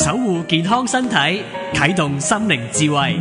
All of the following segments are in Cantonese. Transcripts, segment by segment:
守護健康身體，啟動心靈智慧。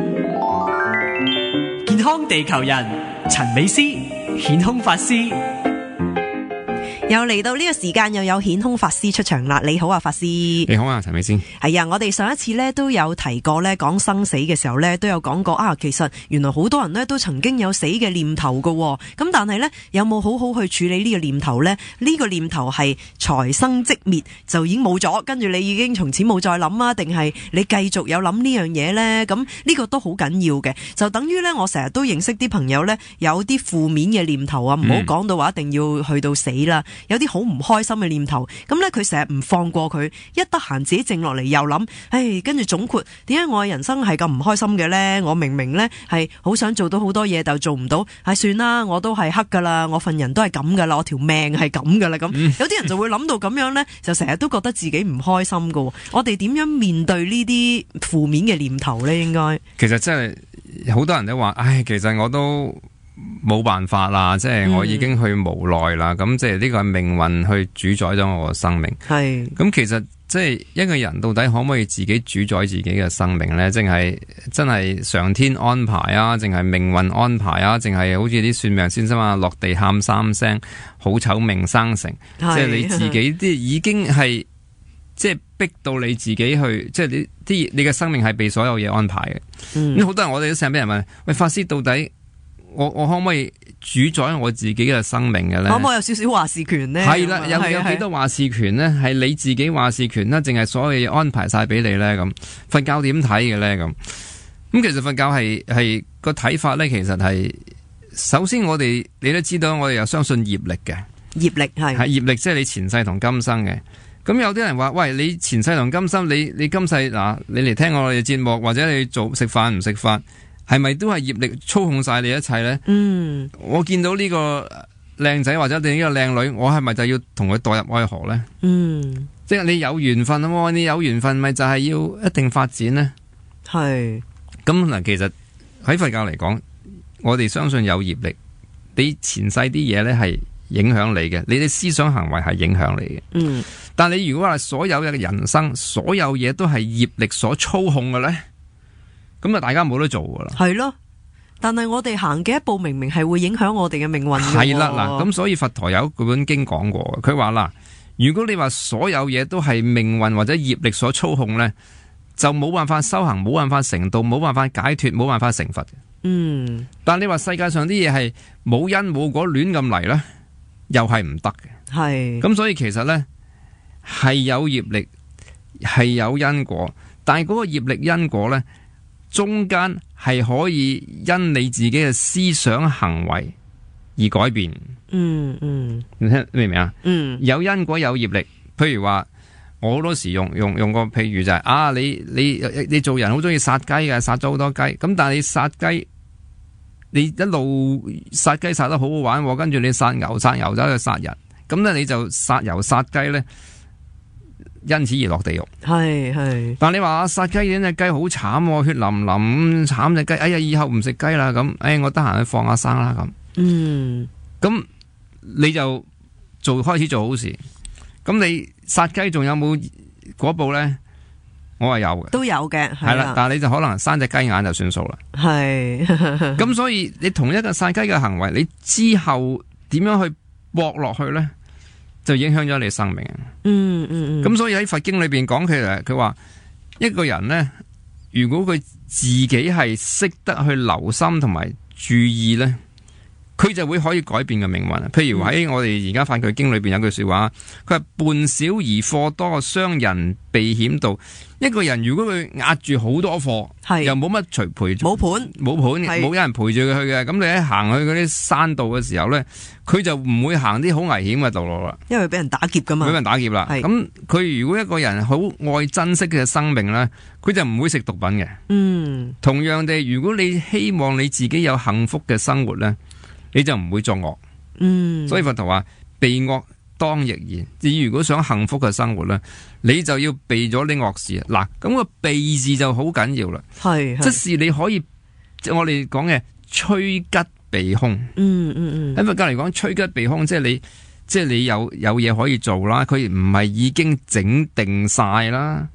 健康地球人陳美詩顯空法師， 又嚟到呢個時間，又有顯空法師出場啦。你好啊，法師。 你好啊，陳美仙。 係啊，我哋上一次呢都有提過呢，講生死嘅時候呢都有講過啊。其實原來好多人呢都曾經有死嘅念頭噶，咁但係呢，有冇好好去處理呢個念頭呢？呢個念頭係財生即滅就已經冇咗，跟住你已經從此冇再諗啊？定係你繼續有諗呢樣嘢呢？咁呢個都好緊要嘅，就等於呢，我成日都認識啲朋友呢，有啲負面嘅念頭啊，唔好講到話一定要去到死啦。有啲好唔開心嘅念頭，咁呢，佢成日唔放過佢，一得閒自己靜落嚟又諗，跟住總括點解我嘅人生係咁唔開心嘅呢？我明明呢係好想做到好多嘢，但做唔到，算啦，我都係黑噶啦，我份人都係咁噶啦，我條命係咁噶啦，咁有啲人就會諗到咁樣呢，就成日都覺得自己唔開心噶。我哋點樣面對呢啲負面嘅念頭呢？應該其實真係好多人都話，其實我都冇辦法啦，即係我已經去無奈啦，咁即係呢個係命運去主宰咗我嘅生命。係咁，其實即係一個人到底可唔可以自己主宰自己嘅生命呢？淨係真係上天安排啊，淨係命運安排啊，淨係好似啲算命先生啊，落地喊三聲，好醜命生成，即係你自己啲已經係即係逼到你自己去，即係你嘅生命係被所有嘢安排嘅。咁好多人我哋都成日俾人問，喂，法師到底我可唔可以主宰我自己嘅生命嘅咧？可唔可以有少少話事權呢？係啦，有幾多話事權呢？係你自己話事權啦，淨係所有嘢安排晒俾你咧？咁佛教點睇嘅咧？咁其實佛教係個睇法咧，其實係首先你都知道，我哋又相信業力嘅業力係業力，即係你前世同今生嘅。咁有啲人話，喂，你前世同今生，你今世嗱，你嚟聽我哋節目，或者你做食飯唔食飯，係咪都係業力操控晒你一切呢？我見到呢個靚仔或者你呢個靚女，我係咪就要同佢墮入愛河呢？即係你有緣分啊，你有緣分咪就係要一定發展呢？係咁嗱，其實喺佛教嚟講，我哋相信有業力，你前世啲嘢呢係影響你嘅，你哋思想行為係影響你嘅。但你如果話所有嘅人生，所有嘢都係業力所操控嘅呢？咁啊，大家冇得做噶啦。係咯，但係我哋行嘅一步，明明係會影響我哋嘅命運嘅。係啦，嗱，咁所以佛陀有一本經講過，佢話啦，如果你話所有嘢都係命運或者業力所操控呢，就冇辦法修行，冇辦法成道，冇辦法解脫，冇辦法成佛。但你話世界上啲嘢係冇因冇果亂咁嚟呢，又係唔得嘅。係。咁所以其實呢，係有業力，係有因果，但係嗰個業力因果呢，中間係可以因你自己嘅思想行為而改變。你聽明唔明啊？有因果有業力，譬如話我好多時用個譬如就係你做人好中意殺雞嘅，殺咗好多雞，咁但係你殺雞，你一路殺雞殺得好好玩，跟住你殺牛走去殺人，咁咧你就殺牛殺雞咧，因此而落地獄。係，但你話殺雞呢隻雞好慘，血淋淋慘隻雞，哎呀，以後唔食雞啦咁，我得閒去放下生啦咁。咁你就開始做好事。咁你殺雞仲有冇果報咧？我話有嘅，都有嘅，係啦。但係你就可能生隻雞眼就算數啦。係。咁所以你同一個殺雞嘅行為，你之後點樣去搏落去咧？就影響咗你生命。咁所以喺佛經裏邊講佢話一個人呢，如果佢自己係識得去留心同埋注意呢，佢就會可以改變嘅命運。譬如喺我哋而家法句經裏邊有句說話，佢話伴小而貨多，傷人避險道。一個人如果佢壓住好多貨，又冇乜陪冇伴，冇人陪住佢去嘅，咁你喺行去嗰啲山道嘅時候呢，佢就唔會行啲好危險嘅道路啦，因為俾人打劫噶嘛，俾人打劫啦。咁佢如果一個人好愛珍惜嘅生命呢，佢就唔會食毒品嘅。同樣地，如果你希望你自己有幸福嘅生活呢，你就唔會作惡。所以佛陀話避惡當亦然。至於如果想幸福嘅生活呢，你就要避咗啲惡事。嗱，咁個避字就好緊要啦。即是你可以，即係我哋講嘅趨吉避凶。喺佛教嚟講，趨吉避凶，即係你有嘢可以做啦。佢唔係已經整定晒啦。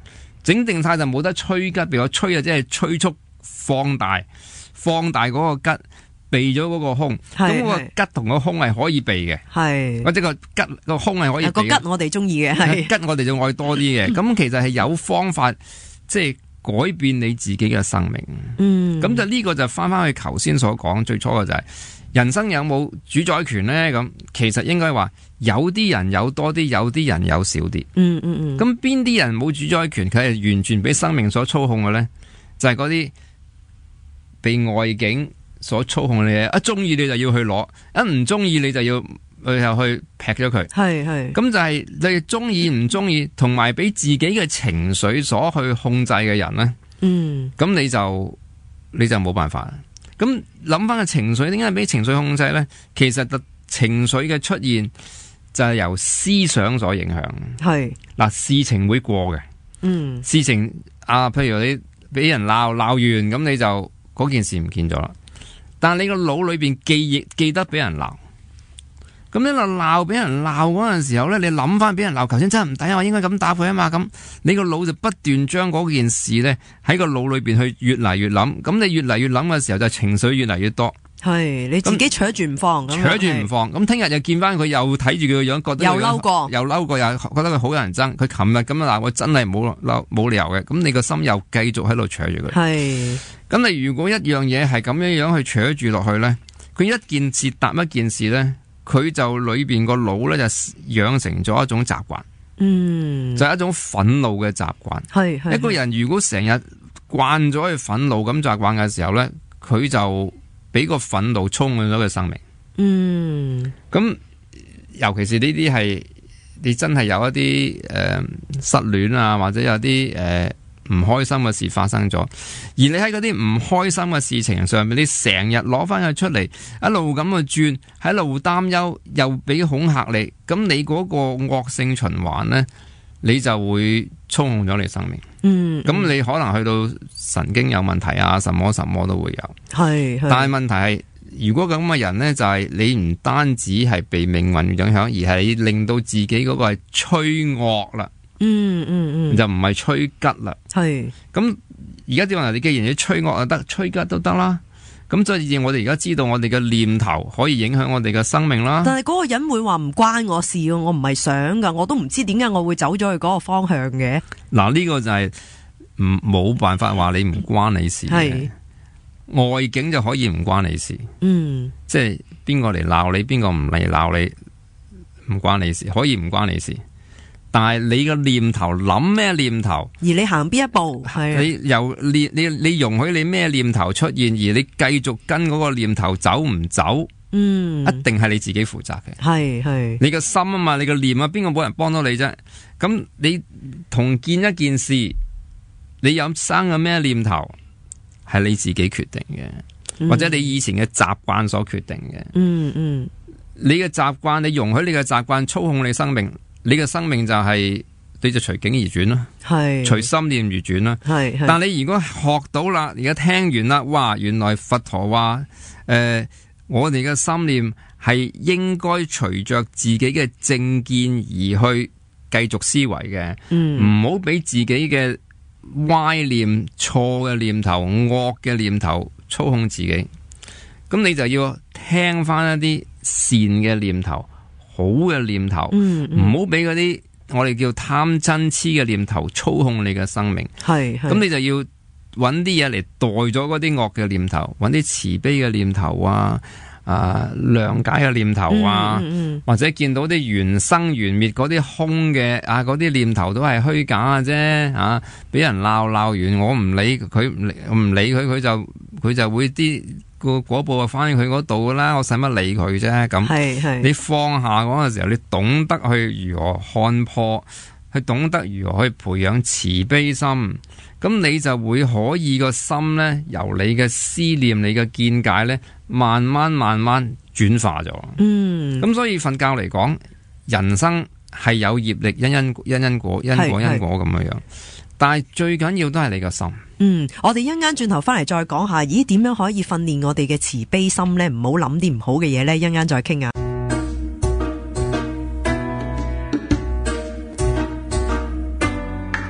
整定晒就冇得催吉，譬如催啊，即係催促放大嗰個吉，避咗嗰個凶。咁個吉同個凶係可以避嘅，係或者個吉個凶係可以避嘅。個吉我哋中意嘅，係吉我哋就愛多啲嘅。咁其實係有方法，即係改變你自己嘅生命。咁就呢個就翻去頭先所講最初嘅就係、人生有冇主宰權呢？咁其實應該話有啲人有多啲，有啲人有少啲。咁邊啲人冇主宰權？佢係完全俾生命所操控嘅呢？就係嗰啲被外境所操控嘅嘢。一中意你就要去攞，一唔中意你就要去劈咗佢。係咁就係你中意唔中意，同埋俾自己嘅情緒所去控制嘅人呢。咁你就冇辦法。咁諗翻個情緒，點解俾情緒控制呢？其實情緒嘅出現就係由思想所影響。係嗱，事情會過嘅。事情譬如你俾人鬧完，咁你就嗰件事唔見咗啦。但係你個腦裏邊記得俾人鬧。咁你鬧俾人鬧嗰陣時候咧，你諗翻俾人鬧，頭先真係唔抵啊！我應該咁答佢啊嘛。咁你個腦就不斷將嗰件事咧喺個腦裏邊去越嚟越諗。咁你越嚟越諗嘅時候，就情緒越嚟越多。係你自己扯住唔放，扯住唔放。咁聽日又見翻佢，又睇住佢個樣，覺得又嬲過，又覺得佢好有人憎。佢琴日咁樣鬧我，真係冇理由嘅。咁你個心又繼續喺度扯住佢。係咁，你如果一樣嘢係咁樣去扯住落去咧，佢一件事答一件事咧。佢就裏邊個腦咧就養成咗一種習慣，就係一種憤怒嘅習慣。係一個人如果成日慣咗去憤怒咁習慣嘅時候咧，佢就俾個憤怒充滿咗佢生命。咁尤其是呢啲係你真係有一啲失戀啊，或者有啲唔開心嘅事發生咗，而你喺嗰啲唔開心嘅事情上面，你成日攞翻佢出嚟，一路咁去轉，喺度擔憂，又俾恐嚇你，咁你嗰個惡性循環呢，你就會操控咗你生命。咁你可能去到神經有問題啊，什麼都會有。但係問題係，如果咁嘅人呢，就係你唔單止係被命運影響，而係令到自己嗰個係趨惡啦。就唔係趨吉啦。係咁，而家點話？你既然你趨惡就得，趨吉都得啦。咁所以我哋而家知道我哋嘅念頭可以影響我哋嘅生命啦。但係嗰個人會話唔關我事，我唔係想噶，我都唔知點解我會走咗去嗰個方向嘅。嗱，呢個就係冇辦法話你唔關你事嘅。外境就可以唔關你事。即係邊個嚟鬧你，邊個唔嚟鬧你，唔關你事，可以唔關你事。但係你個念頭諗咩念頭，而你行邊一步，你容許你咩念頭出現，而你繼續跟嗰個念頭走唔走，一定係你自己負責嘅。係你個心啊嘛，你個念啊，邊個冇人幫到你啫？咁你同見一件事，你有生嘅咩念頭，係你自己決定嘅，或者你以前嘅習慣所決定嘅。你嘅習慣，你容許你嘅習慣操控你生命。你嘅生命就係你就隨境而轉啦，隨心念而轉啦。但你如果學到啦，而家聽完啦，哇！原來佛陀話，我哋嘅心念係應該隨着自己嘅正見而去繼續思維嘅，唔好俾自己嘅歪念、錯嘅念頭、惡嘅念頭操控自己。咁你就要聽翻一啲善嘅念頭。好嘅念頭，唔好俾嗰啲我哋叫貪嗔痴嘅念頭操控你嘅生命。咁你就要揾啲嘢嚟代咗嗰啲惡嘅念頭，揾啲慈悲嘅念頭啊，諒解嘅念頭啊，或者見到啲緣生緣滅嗰啲空嘅嗰啲念頭都係虛假嘅啫。俾人鬧完，我唔理佢，唔理佢，佢就會啲。個果報就翻去佢嗰度噶啦，我使乜理佢啫？咁你放下嗰個時候，你懂得去如何看破，去懂得如何去培養慈悲心，咁你就會可以個心呢，由你嘅思念、你嘅見解呢，慢慢轉化咗。咁所以瞓覺嚟講，人生係有業力，因果咁樣。但係最緊要都係你個心。 我哋一陣間轉頭翻嚟再講下，咦，點樣可以訓練我哋嘅慈悲心呢？唔好諗啲唔好嘅嘢呢，一陣間再傾啊。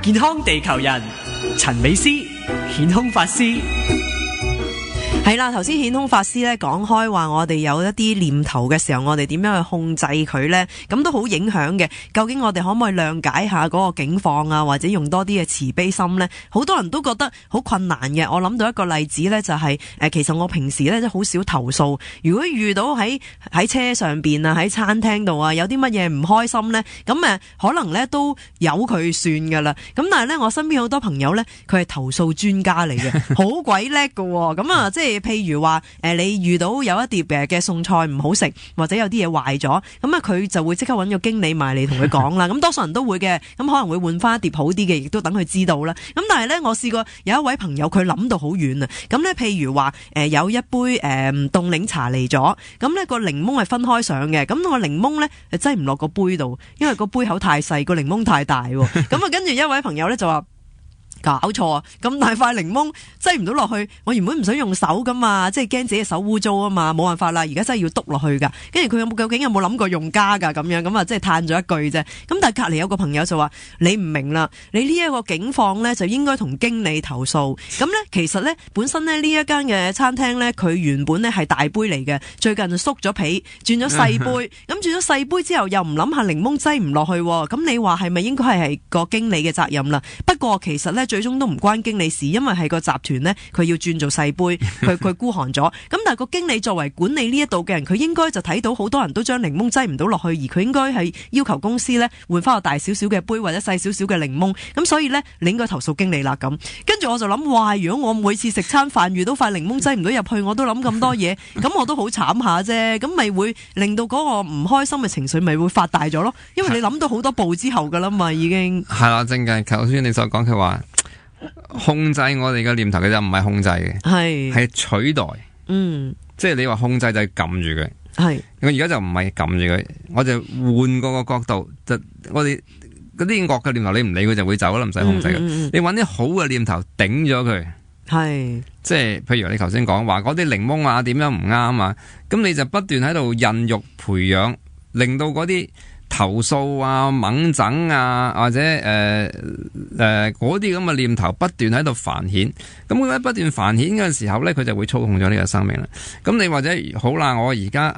健康地球人陳美詩顯空法師。 係啦，頭先顯空法師咧講開話，我哋有一啲念頭嘅時候，我哋點樣去控制佢呢？咁都好影響嘅。究竟我哋可唔可以諒解下嗰個境況啊？或者用多啲嘅慈悲心呢？好多人都覺得好困難嘅。我諗到一個例子呢，就係其實我平時呢都好少投訴。如果遇到喺車上邊啊，喺餐廳度啊，有啲乜嘢唔開心呢，咁可能呢都由佢算噶啦。咁但係呢，我身邊好多朋友呢，佢係投訴專家嚟嘅，好鬼叻噶。咁啊，即係譬如話你遇到有一碟嘅餸菜唔好食，或者有啲嘢壞咗，咁啊佢就會即刻揾個經理埋嚟同佢講啦。咁多數人都會嘅，咁可能會換翻一碟好啲嘅，亦都等佢知道啦。咁但係呢，我試過有一位朋友佢諗到好遠啊。咁呢，譬如話有一杯凍檸茶嚟咗，咁呢個檸檬係分開上嘅，咁個檸檬呢擠唔落個杯度，因為個杯口太細，個檸檬太大。咁啊跟住一位朋友呢就話，搞錯啊！咁大塊檸檬擠唔到落去，我原本唔想用手噶嘛，即係驚自己手污糟啊嘛，冇辦法啦，而家真係要篤落去噶。跟住佢究竟有冇諗過用家噶咁樣？咁啊，即係嘆咗一句啫。咁但係隔籬有個朋友就話：你唔明啦，你呢一個境況呢，就應該同經理投訴。咁呢，其實呢，本身呢一間嘅餐廳呢，佢原本呢係大杯嚟嘅，最近就縮咗皮，轉咗細杯。咁轉咗細杯之後，又唔諗下檸檬擠唔落去。咁你話係咪應該係個經理嘅責任啦？不過其實呢，最終都唔關經理事，因為係個集團呢，佢要轉做細杯，佢孤寒咗。咁但係個經理作為管理呢一度嘅人，佢應該就睇到好多人都將檸檬擠唔到落去，而佢應該係要求公司呢換翻個大少少嘅杯或者細少少嘅檸檬。咁所以呢，你應該投訴經理啦。咁跟住我就諗，哇！如果我每次食餐飯遇到塊檸檬擠唔到入去，我都諗咁多嘢，咁我都好慘下啫。咁咪會令到嗰個唔開心嘅情緒咪會發大咗咯？因為你諗到好多步之後噶啦嘛，已經係啦，正嘅。頭先你所講佢話。控制我哋嘅念頭，其實唔係控制嘅，係取代。即係你話控制就係撳住佢。係我而家就唔係撳住佢，我就換個角度，就我哋嗰啲惡嘅念頭，你唔理佢就會走啦，唔使控制佢。你揾啲好嘅念頭頂咗佢。係即係譬如你頭先講話嗰啲檸檬啊，點樣唔啱啊？咁你就不斷喺度孕育培養，令到嗰啲投訴啊、猛整啊，或者嗰啲咁嘅念頭不斷喺度繁衍，咁佢不斷繁衍嘅時候呢，佢就會操控咗呢個生命啦。咁你或者好啦，我而家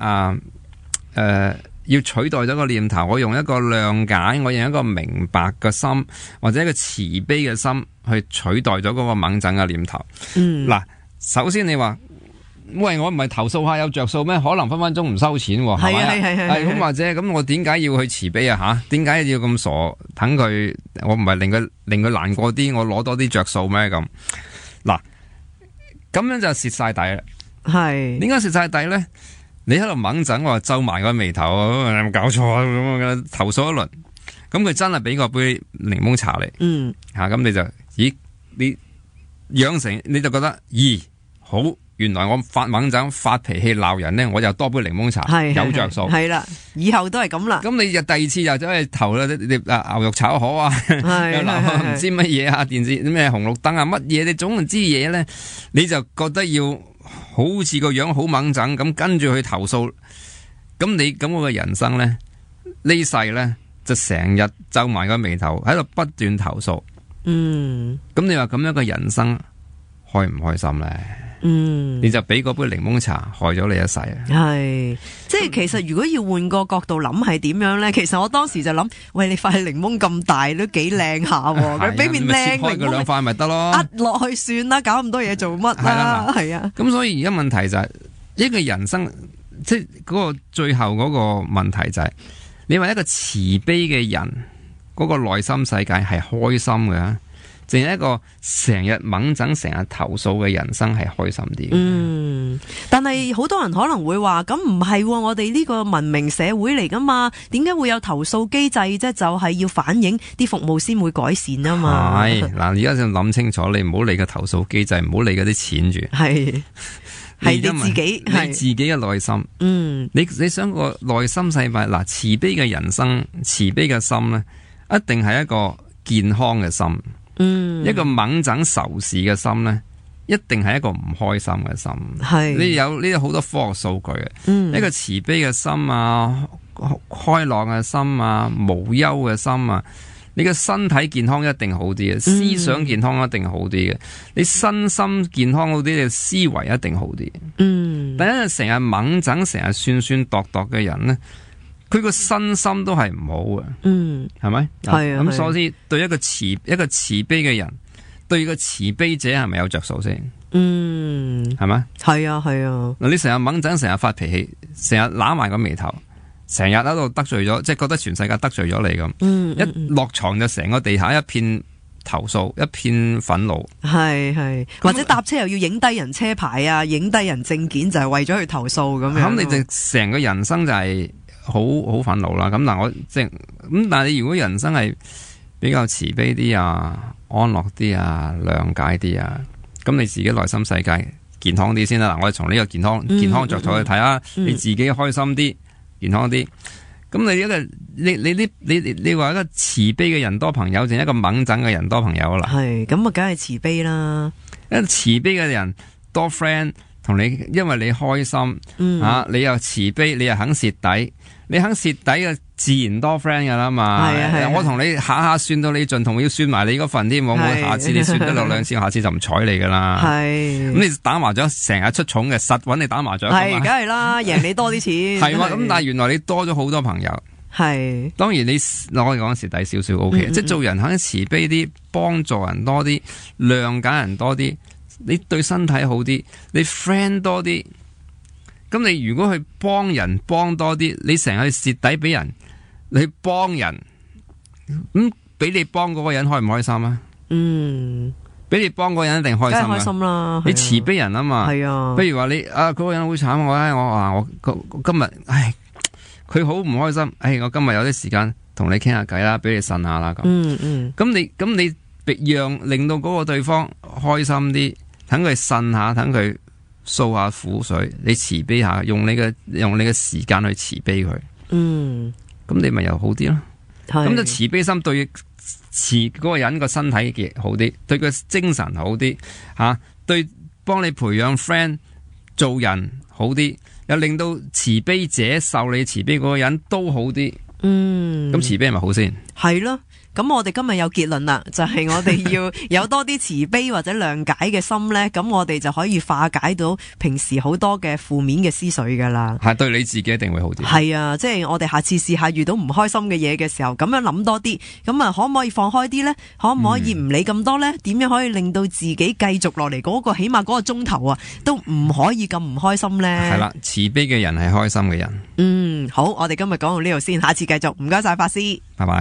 要取代咗個念頭，我用一個諒解，我用一個明白嘅心，或者一個慈悲嘅心去取代咗嗰個猛整嘅念頭。嗱，首先你話。喂，我唔係投訴下有着數咩？可能分分鐘唔收錢喎，係咪？係咁或者咁，我點解要去慈悲啊？吓，點解要咁傻？等佢，我唔係令佢難過啲，我攞多啲着數咩？咁嗱，咁樣就蝕晒底啦。係點解蝕晒底咧？你喺度猛整，我皺埋個眉頭，有冇搞錯啊？咁投訴一輪，咁佢真係俾個杯檸檬茶嚟，咁你就你養成你就覺得好。原來我發猛整發脾氣鬧人呢，我就多杯檸檬茶，有着數。係啦，以後都係咁啦。咁你就第二次又走去投啦啲牛肉炒河啊，又唔知乜嘢啊，電視咩紅綠燈啊，乜嘢你總唔知嘢咧，你就覺得要好似個樣好猛整咁，跟住去投訴。咁你咁我嘅人生咧，呢世咧就成日皺埋個眉頭喺度不斷投訴。咁你話咁樣嘅人生開唔開心咧？你就俾嗰杯檸檬茶害咗你一世啊！係，即係其實如果要換個角度諗係點樣咧？其實我當時就諗，喂，你塊檸檬咁大都幾靚下，佢俾面靚檸檬，佢兩塊咪得咯，壓落去算啦，搞咁多嘢做乜啦？係啊，咁所以而家問題就係一個人生，即係嗰個最後嗰個問題就係，你話一個慈悲嘅人，嗰個內心世界係開心嘅。淨係一個成日猛整、成日投訴嘅人生係開心啲。但係好多人可能會話：咁唔係，我哋呢個文明社會嚟噶嘛？點解會有投訴機制啫？就係要反映啲服務先會改善啊嘛。係嗱，而家就諗清楚，你唔好理個投訴機制，唔好理嗰啲錢住。係你自己，你自己嘅內心。你想個內心世界嗱，慈悲嘅人生、慈悲嘅心咧，一定係一個健康嘅心。一個猛整仇視嘅心呢，一定係一個唔開心嘅心。係你有好多科學數據嘅，一個慈悲嘅心啊，開朗嘅心啊，無憂嘅心啊，呢你嘅身體健康一定好啲嘅，思想健康一定好啲嘅，你身心健康好啲，你思維一定好啲。但係成日猛整，成日算度嘅人咧，佢個身心都係唔好嘅。係咪？係啊。咁所以對一個慈悲嘅人，對個慈悲者係咪有着數先？係咪？係啊。嗱，你成日猛整，成日發脾氣，成日揦埋個眉頭。成日喺度得罪咗，即係覺得全世界得罪咗你咁。一落床就成個地下一片投訴，一片憤怒。係，或者搭車又要影低人車牌啊，影低人證件，就係為咗去投訴咁樣。咁你就成個人生就係好憤怒啦。咁但係你如果人生係比較慈悲啲啊，安樂啲啊，諒解啲啊，咁你自己內心世界健康啲先啦。嗱，我哋從呢個健康着手去睇下，你自己開心啲。健康啲，咁你話一個慈悲嘅人多朋友，定一個猛整嘅人多朋友啦？係，咁啊，梗係慈悲啦。一個慈悲嘅人多 friend 同你，因為你開心，你又慈悲，你又肯蝕底，你肯蝕底嘅自然多 friend 噶啦嘛。我同你下算到你盡，同要算埋你嗰份添，我下次你算得落2次，下次就唔睬你噶啦。咁你打麻雀成日出重嘅，實揾你打麻雀。係，梗係啦，贏你多啲錢。係嘛，咁但係原來你多咗好多朋友。係，當然我講蝕底少少 OK，即係做人肯慈悲啲，幫助人多啲，諒解人多啲，你對身體好啲，你 friend 多啲。咁你如果去幫人幫多啲，你成日蝕底俾人，你去幫人，咁俾你幫嗰個人開唔開心啊？俾你幫嗰個人一定開心啊！開心啦！你慈悲人啊嘛。係啊。不如話你嗰個人好慘，我今日佢好唔開心，我今日有啲時間同你傾下偈啦，俾你呻下啦咁。咁你令到嗰個對方開心啲，等佢呻下，等佢掃下苦水，你慈悲下，用你嘅時間去慈悲佢。咁你咪又好啲咯。咁就慈悲心對嗰個人個身體嘅好啲，對佢精神好啲，對幫你培養 friend 做人好啲，又令到慈悲者受你慈悲嗰個人都好啲。咁慈悲係咪好先？係咯。咁我哋今日有結論啦，就係我哋要有多啲慈悲或者諒解嘅心呢，咁我哋就可以化解到平時好多嘅負面嘅思緒噶啦。係，對你自己一定會好啲。係啊，即係我哋下次試下遇到唔開心嘅嘢嘅時候，咁樣諗多啲，咁啊可唔可以放開啲呢？可唔可以唔理咁多呢？點樣可以令到自己繼續落嚟嗰個起碼嗰個鐘頭啊，都唔可以咁唔開心呢？係啦，慈悲嘅人係開心嘅人。好，我哋今日講到呢度先，下次繼續。唔該晒法師，拜拜。